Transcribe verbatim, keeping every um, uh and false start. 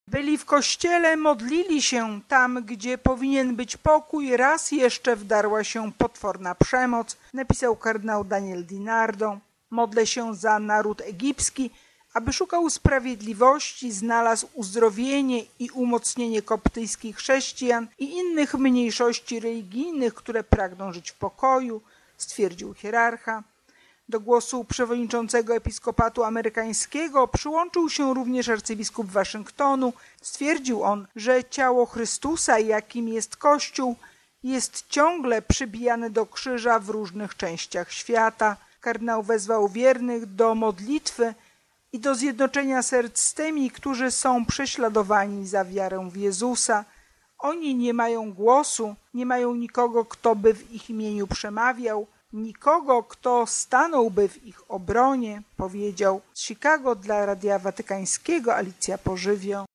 Byli w kościele, modlili się tam, gdzie powinien być pokój, raz jeszcze wdarła się potworna przemoc, napisał kardynał Daniel DiNardo. Modlę się za naród egipski, aby szukał sprawiedliwości, znalazł uzdrowienie i umocnienie koptyjskich chrześcijan i innych mniejszości religijnych, które pragną żyć w pokoju, stwierdził hierarcha. Do głosu przewodniczącego episkopatu amerykańskiego przyłączył się również arcybiskup Waszyngtonu. Stwierdził on, że ciało Chrystusa, jakim jest Kościół, jest ciągle przybijane do krzyża w różnych częściach świata. Kardynał wezwał wiernych do modlitwy i do zjednoczenia serc z tymi, którzy są prześladowani za wiarę w Jezusa. Oni nie mają głosu, nie mają nikogo, kto by w ich imieniu przemawiał, nikogo, kto stanąłby w ich obronie, powiedział z Chicago dla Radia Watykańskiego Alicja Pożywio.